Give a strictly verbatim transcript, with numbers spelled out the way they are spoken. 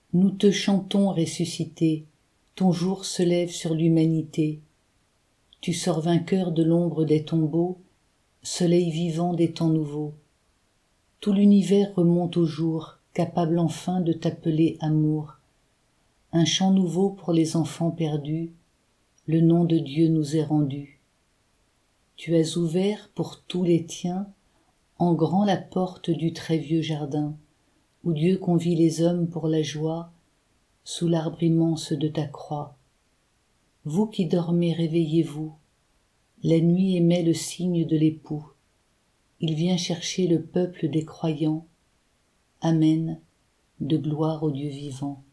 Nous te chantons ressuscité, ton jour se lève sur l'humanité. Tu sors vainqueur de l'ombre des tombeaux, soleil vivant des temps nouveaux. Tout l'univers remonte au jour, capable enfin de t'appeler amour. Un chant nouveau pour les enfants perdus, le nom de Dieu nous est rendu. Tu as ouvert pour tous les tiens en grand la porte du très vieux jardin, où Dieu convie les hommes pour la joie, sous l'arbre immense de ta croix. Vous qui dormez, réveillez-vous, la nuit émet le signe de l'époux. Il vient chercher le peuple des croyants. Amen, de gloire au Dieu vivant.